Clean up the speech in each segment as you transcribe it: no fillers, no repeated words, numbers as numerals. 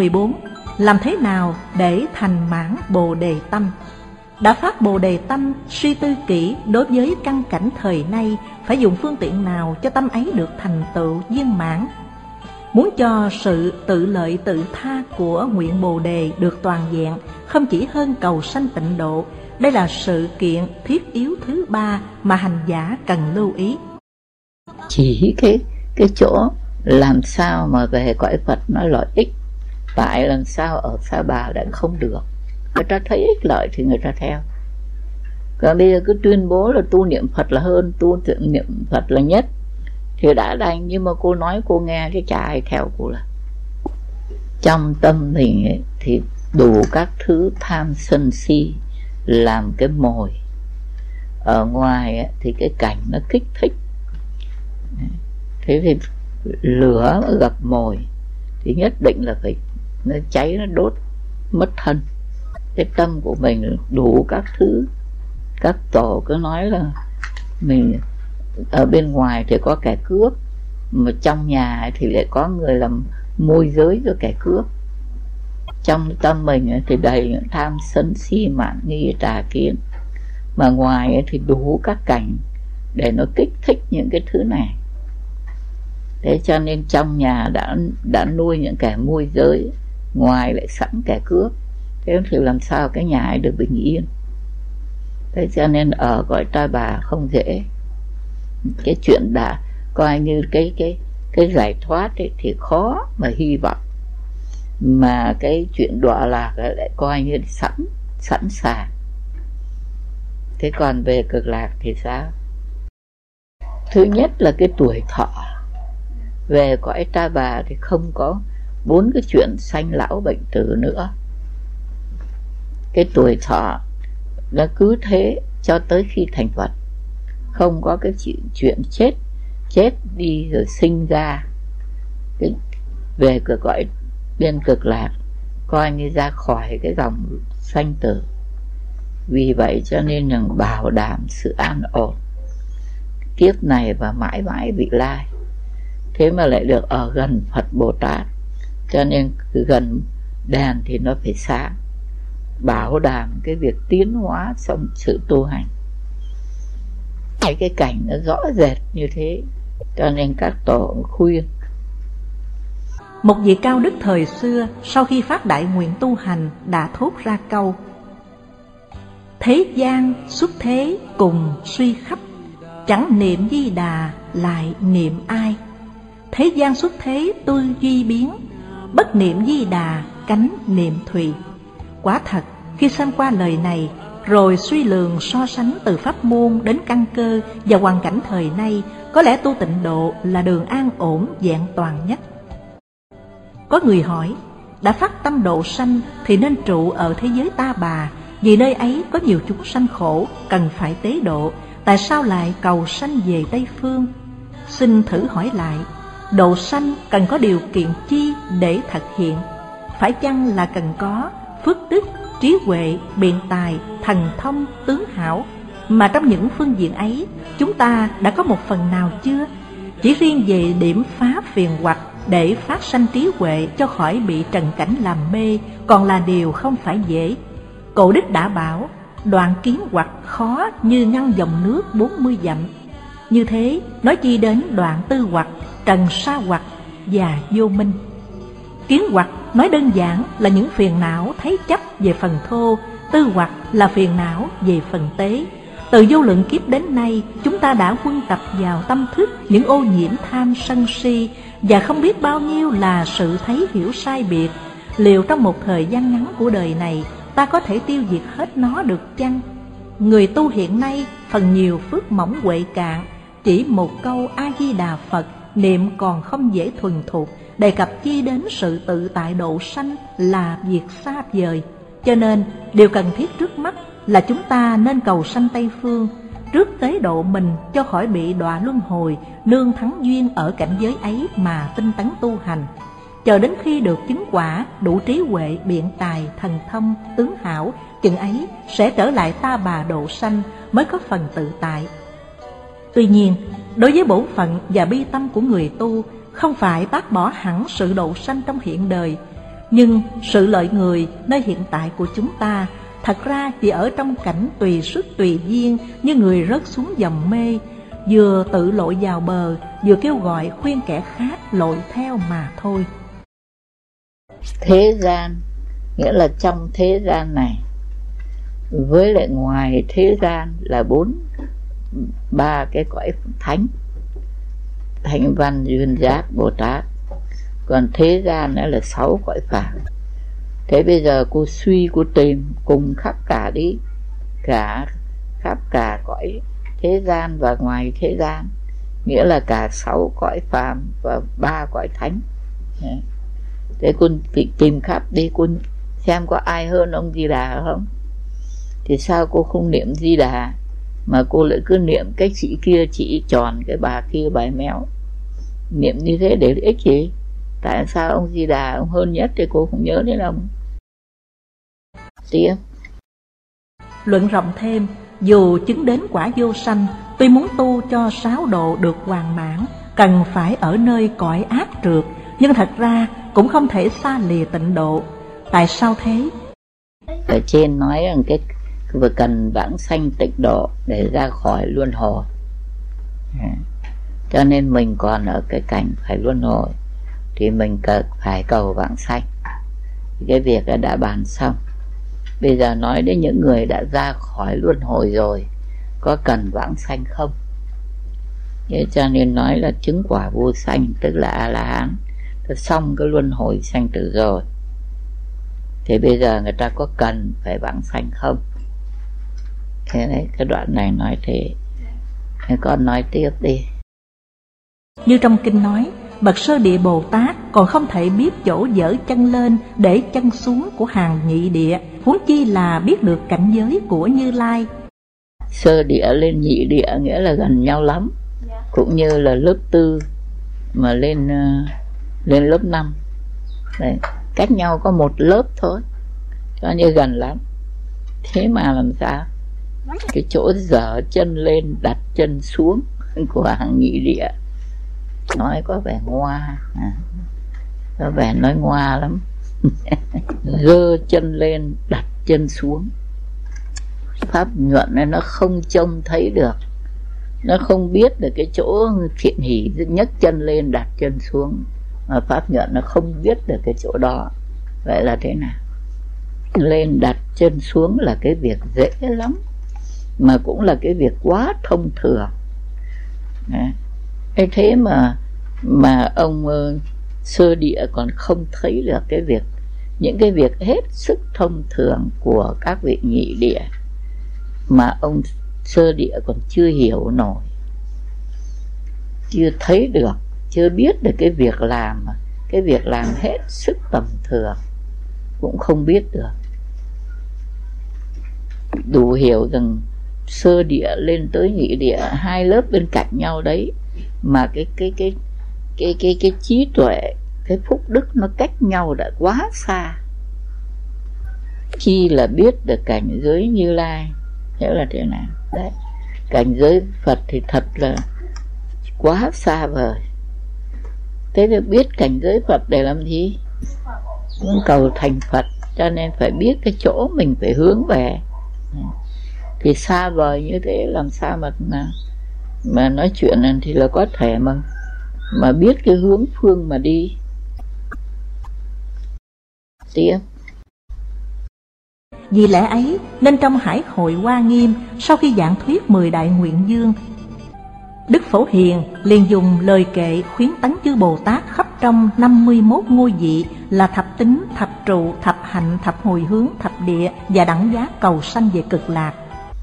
14. Làm thế nào để thành mãn Bồ Đề Tâm? Đã phát Bồ Đề Tâm, suy tư kỹ đối với căn cảnh thời nay, phải dùng phương tiện nào cho tâm ấy được thành tựu viên mãn? Muốn cho sự tự lợi tự tha của nguyện Bồ Đề được toàn vẹn, không chỉ hơn cầu sanh tịnh độ. Đây là sự kiện thiết yếu thứ ba mà hành giả cần lưu ý. Chỉ cái chỗ làm sao mà về cõi Phật nó lợi ích, tại làm sao ở Sa Bà đã không được. Người ta thấy ích lợi thì người ta theo. Còn bây giờ cứ tuyên bố là tu niệm Phật là hơn, tu niệm Phật là nhất, thì đã đành, nhưng mà cô nói cô nghe chứ chả ai theo cô. Là trong tâm mình ấy, thì đủ các thứ tham sân si làm cái mồi. Ở ngoài ấy, thì cái cảnh nó kích thích. Thế thì lửa gặp mồi thì nhất định là phải nó cháy, nó đốt mất thân. Cái tâm của mình đủ các thứ. Các tổ cứ nói là mình ở bên ngoài thì có kẻ cướp, mà trong nhà thì lại có người làm môi giới cho kẻ cướp. Trong tâm mình thì đầy những tham sân si mạn nghi tà kiến, mà ngoài thì đủ các cảnh để nó kích thích những cái thứ này. Thế cho nên trong nhà đã nuôi những kẻ môi giới, ngoài lại sẵn kẻ cướp. Thế thì làm sao cái nhà ấy được bình yên? Thế cho nên ở cõi Ta Bà không dễ. Cái chuyện đã coi như cái giải thoát ấy thì khó mà hy vọng, mà cái chuyện đọa lạc lại coi như sẵn sàng. Thế còn về cực lạc thì sao? Thứ nhất là cái tuổi thọ. Về cõi Ta Bà thì không có 4 cái chuyện sanh lão bệnh tử nữa. Cái tuổi thọ nó cứ thế cho tới khi thành Phật, không có cái chuyện chết đi rồi sinh ra. Về cửa cõi bên cực lạc coi như ra khỏi cái dòng sanh tử. Vì vậy cho nên là bảo đảm sự an ổn kiếp này và mãi mãi vị lai. Thế mà lại được ở gần Phật Bồ Tát, cho nên gần đèn thì nó phải sáng, bảo đảm cái việc tiến hóa trong sự tu hành. Cái cảnh nó rõ rệt như thế, cho nên các tổ khuyên. Một vị cao đức thời xưa sau khi phát đại nguyện tu hành đã thốt ra câu: thế gian xuất thế cùng suy khắp, chẳng niệm Di Đà lại niệm ai. Thế gian xuất thế tư duy biến, bất niệm Di Đà cánh niệm thùy. Quả thật, khi xem qua lời này rồi suy lường so sánh từ pháp môn đến căn cơ và hoàn cảnh thời nay, có lẽ tu tịnh độ là đường an ổn vẹn toàn nhất. Có người hỏi, đã phát tâm độ sanh thì nên trụ ở thế giới Ta Bà, vì nơi ấy có nhiều chúng sanh khổ cần phải tế độ, tại sao lại cầu sanh về Tây Phương? Xin thử hỏi lại, độ sanh cần có điều kiện chi để thực hiện? Phải chăng là cần có phước đức, trí huệ, biện tài, thần thông, tướng hảo? Mà trong những phương diện ấy, chúng ta đã có một phần nào chưa? Chỉ riêng về điểm phá phiền hoặc để phát sanh trí huệ cho khỏi bị trần cảnh làm mê còn là điều không phải dễ. Cổ đức đã bảo, đoạn kiến hoặc khó như ngăn dòng nước 40 dặm. Như thế, nói chi đến đoạn tư hoặc, trần sa hoặc và vô minh. Kiến hoặc nói đơn giản là những phiền não thấy chấp về phần thô, tư hoặc là phiền não về phần tế. Từ vô lượng kiếp đến nay, chúng ta đã quân tập vào tâm thức những ô nhiễm tham sân si, và không biết bao nhiêu là sự thấy hiểu sai biệt. Liệu trong một thời gian ngắn của đời này, ta có thể tiêu diệt hết nó được chăng? Người tu hiện nay phần nhiều phước mỏng huệ cạn, chỉ một câu A-di-đà Phật niệm còn không dễ thuần thục, đề cập chi đến sự tự tại độ sanh là việc xa vời. Cho nên điều cần thiết trước mắt là chúng ta nên cầu sanh Tây Phương, trước tế độ mình cho khỏi bị đọa luân hồi, nương thắng duyên ở cảnh giới ấy mà tinh tấn tu hành. Chờ đến khi được chứng quả, đủ trí huệ, biện tài, thần thông, tướng hảo, chừng ấy sẽ trở lại Ta Bà độ sanh, mới có phần tự tại. Tuy nhiên, đối với bổn phận và bi tâm của người tu, không phải bác bỏ hẳn sự độ sanh trong hiện đời. Nhưng sự lợi người nơi hiện tại của chúng ta thật ra chỉ ở trong cảnh tùy sức tùy duyên, như người rớt xuống dòng mê, vừa tự lội vào bờ, vừa kêu gọi khuyên kẻ khác lội theo mà thôi. Thế gian nghĩa là trong thế gian này, với lại ngoài thế gian là ba cái cõi thánh, Thanh Văn, Duyên Giác, Bồ Tát. Còn thế gian nữa là 6 cõi phàm. Thế bây giờ cô suy, cô tìm cùng khắp cả đi, khắp cả cõi thế gian và ngoài thế gian, nghĩa là cả 6 cõi phàm và 3 cõi thánh. Thế cô tìm khắp đi, cô xem có ai hơn ông Di Đà không? Thì sao cô không niệm Di Đà mà cô lại cứ niệm cái chị kia chỉ tròn, cái bà kia bà méo? Niệm như thế để ích gì? Tại sao ông Di Đà ông hơn nhất thì cô không nhớ đến ông? Tiếp luận rộng thêm, dù chứng đến quả vô sanh, tuy muốn tu cho 6 độ được hoàn mãn, cần phải ở nơi cõi ác trượt, nhưng thật ra cũng không thể xa lìa tịnh độ. Tại sao thế? Ở trên nói rằng cái vừa cần vãng sanh tịnh độ để ra khỏi luân hồi, cho nên mình còn ở cái cảnh phải luân hồi thì mình phải cầu vãng sanh. Cái việc đã bàn xong. Bây giờ nói đến những người đã ra khỏi luân hồi rồi, có cần vãng sanh không? Thế cho nên nói là chứng quả vô sanh, tức là A-la-hán, đã xong cái luân hồi sanh tử rồi. Thì bây giờ người ta có cần phải vãng sanh không? Thế đấy, cái đoạn này nói thế. Thế con nói tiếp đi. Như trong kinh nói, bậc Sơ Địa Bồ Tát còn không thể biết chỗ dỡ chân lên để chân xuống của hàng nhị địa, huống chi là biết được cảnh giới của Như Lai. Sơ địa lên nhị địa nghĩa là gần nhau lắm, cũng như là lớp 4 mà lên lớp 5. Đấy, cách nhau có một lớp thôi, cho như gần lắm. Thế mà làm sao? Cái chỗ dở chân lên đặt chân xuống của hàng nhị địa nói có vẻ ngoa, có vẻ nói ngoa lắm. Giơ chân lên đặt chân xuống. Pháp nhuận này nó không trông thấy được, nó không biết được cái chỗ thiện hỷ nhấc chân lên đặt chân xuống, mà pháp nhuận nó không biết được cái chỗ đó. Vậy là thế nào? Lên đặt chân xuống là cái việc dễ lắm, mà cũng là cái việc quá thông thường. Thế mà ông Sơ Địa còn không thấy được cái việc, những cái việc hết sức thông thường của các vị nhị địa mà ông Sơ Địa còn chưa hiểu nổi, chưa thấy được, chưa biết được cái việc làm hết sức tầm thường cũng không biết được. Đủ hiểu rằng Sơ Địa lên tới nhị địa 2 lớp bên cạnh nhau đấy, mà cái trí tuệ, cái phúc đức nó cách nhau đã quá xa. Khi là biết được cảnh giới Như Lai, thế là thế nào? Đấy, cảnh giới Phật thì thật là quá xa vời. Thế thì biết cảnh giới Phật để làm gì? Muốn cầu thành Phật, cho nên phải biết cái chỗ mình phải hướng về. Thì xa vời như thế làm sao mà nói chuyện này thì là có thể mà biết cái hướng phương mà đi. Tiếp. Vì lẽ ấy nên trong Hải Hội Hoa Nghiêm, sau khi giảng thuyết 10 đại nguyện dương, Đức Phổ Hiền liền dùng lời kệ khuyến tấn chư Bồ Tát khắp trong 51 ngôi vị là thập tính, thập trụ, thập hạnh, thập hồi hướng, thập địa và đẳng giác cầu sanh về cực lạc.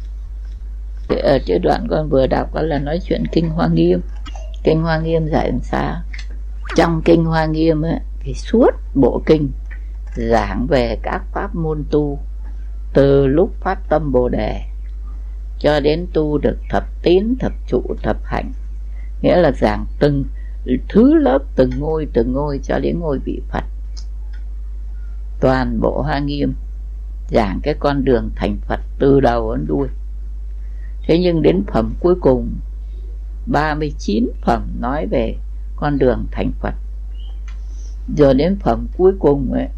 Ở cái đoạn con vừa đọc đó là nói chuyện Kinh Hoa Nghiêm. Kinh Hoa Nghiêm dạy làm sao? Trong Kinh Hoa Nghiêm ấy, thì suốt bộ kinh giảng về các pháp môn tu, từ lúc phát tâm Bồ Đề cho đến tu được thập tín, thập trụ, thập hạnh, nghĩa là giảng từng thứ lớp, từng ngôi cho đến ngôi vị Phật. Toàn bộ Hoa Nghiêm giảng cái con đường thành Phật từ đầu đến đuôi. Thế nhưng đến phẩm cuối cùng 39 phẩm nói về con đường thành Phật, rồi đến phẩm cuối cùng ấy,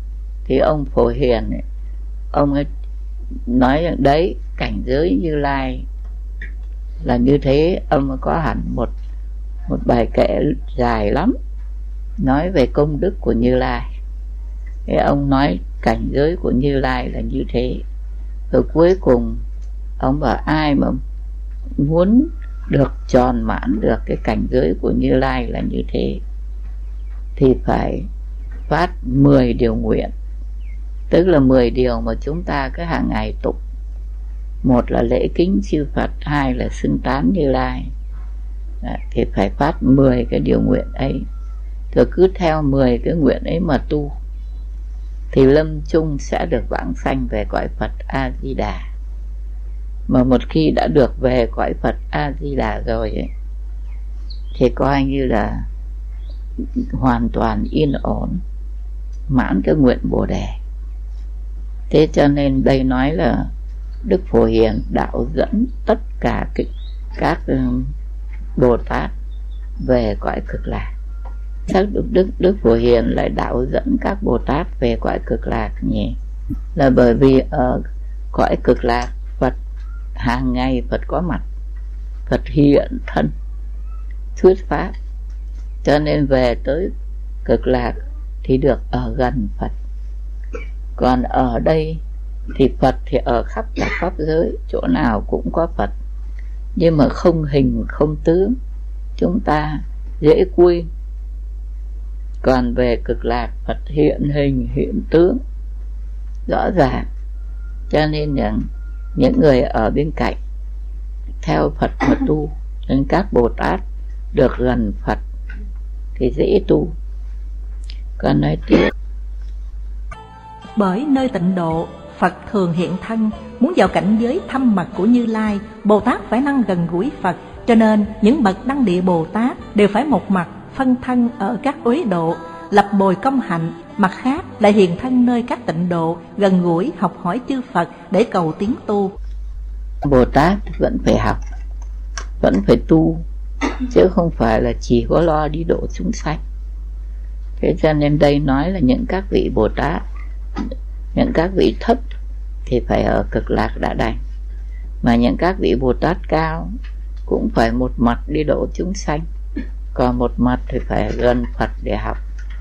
Thì ông Phổ Hiền ấy, ông ấy nói rằng đấy, cảnh giới Như Lai là như thế. Ông ấy có hẳn một bài kệ dài lắm nói về công đức của Như Lai. Thế ông nói cảnh giới của Như Lai là như thế. Rồi cuối cùng ông bảo ai mà muốn được tròn mãn được cái cảnh giới của Như Lai là như thế thì phải phát 10 điều nguyện. Tức là 10 điều mà chúng ta cứ hàng ngày tụng. Một là lễ kính chư Phật, hai là xưng tán Như Lai. Thì phải phát 10 cái điều nguyện ấy. Rồi cứ theo 10 cái nguyện ấy mà tu thì lâm chung sẽ được vãng sanh về cõi Phật A-di-đà. Mà một khi đã được về cõi Phật A-di-đà rồi ấy, thì coi như là hoàn toàn yên ổn, mãn cái nguyện Bồ Đề. Thế cho nên đây nói là Đức Phổ Hiền đạo dẫn tất cả các Bồ Tát về cõi Cực Lạc. Chắc Đức Phổ Hiền lại đạo dẫn các Bồ Tát về cõi Cực Lạc nhỉ? Là bởi vì ở cõi Cực Lạc Phật hàng ngày Phật có mặt, Phật hiện thân thuyết pháp, cho nên về tới Cực Lạc thì được ở gần Phật. Còn ở đây thì Phật thì ở khắp cả pháp giới, chỗ nào cũng có Phật, nhưng mà không hình không tướng, chúng ta dễ quên. Còn về Cực Lạc Phật hiện hình hiện tướng rõ ràng, cho nên những người ở bên cạnh theo Phật mà tu, nên các Bồ Tát được gần Phật thì dễ tu. Còn nói tiếp, bởi nơi tịnh độ Phật thường hiện thân. Muốn vào cảnh giới thâm mật của Như Lai, Bồ Tát phải năng gần gũi Phật. Cho nên những bậc đăng địa Bồ Tát đều phải một mặt phân thân ở các uế độ, lập bồi công hạnh, mặt khác lại hiện thân nơi các tịnh độ, gần gũi học hỏi chư Phật để cầu tiến tu. Bồ Tát vẫn phải học, vẫn phải tu, chứ không phải là chỉ có lo đi độ chúng sanh. Thế cho nên đây nói là những các vị Bồ Tát, những các vị thấp thì phải ở Cực Lạc đã đành, mà những các vị Bồ Tát cao cũng phải một mặt đi độ chúng sanh, còn một mặt thì phải gần Phật để học.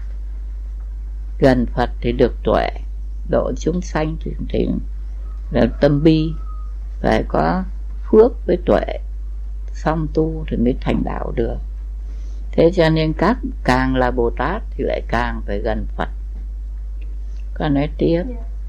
Gần Phật thì được tuệ, độ chúng sanh thì là tâm bi, phải có phước với tuệ, xong tu thì mới thành đạo được. Thế cho nên càng là Bồ Tát thì lại càng phải gần Phật. Con nói tiếp,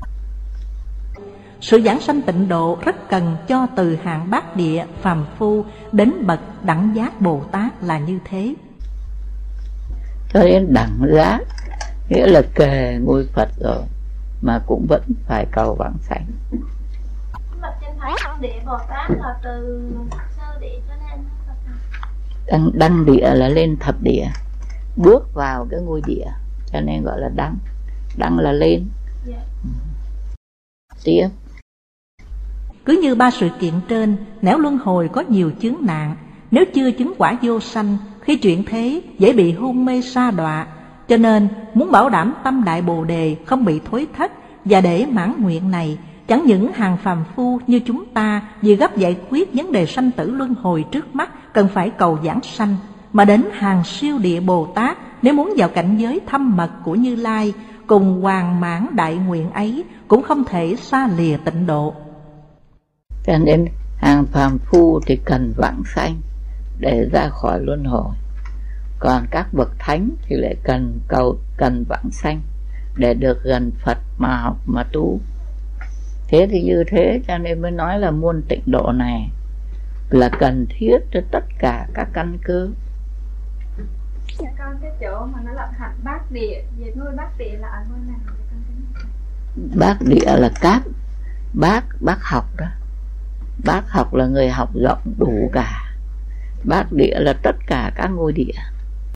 sự giảng sanh tịnh độ rất cần cho từ hạng bát địa phàm phu đến bậc đẳng giác Bồ Tát là như thế. Cho đến đẳng giác nghĩa là kề ngôi Phật rồi mà cũng vẫn phải cầu vãng sanh. Nhưng mà trên thấy đẳng địa Bồ Tát là từ sơ địa cho nên đăng địa là lên thập địa, bước vào cái ngôi địa, cho nên gọi là đăng. Đăng là lên. Tiếp, cứ như ba sự kiện trên, nẻo luân hồi có nhiều chướng nạn. Nếu chưa chứng quả vô sanh, khi chuyển thế dễ bị hôn mê sa đọa. Cho nên muốn bảo đảm tâm đại Bồ Đề không bị thối thất, và để mãn nguyện này, chẳng những hàng phàm phu như chúng ta vì gấp giải quyết vấn đề sanh tử luân hồi trước mắt cần phải cầu giảng sanh, mà đến hàng siêu địa Bồ Tát nếu muốn vào cảnh giới thâm mật của Như Lai, cùng hoàn mãn đại nguyện ấy cũng không thể xa lìa tịnh độ. cho nên hàng phàm phu thì cần vãng sanh để ra khỏi luân hồi, còn các bậc thánh thì lại cần vãng sanh để được gần Phật mà học mà tu. Thế thì như thế cho nên mới nói là muôn tịnh độ này là cần thiết cho tất cả các căn cơ. Con cái chỗ mà nó lập hạnh bát địa, về ngôi bát địa là ở ngôi nào? Bát địa là các bác học đó. Bác học là người học rộng đủ cả. Bát địa là tất cả các ngôi địa.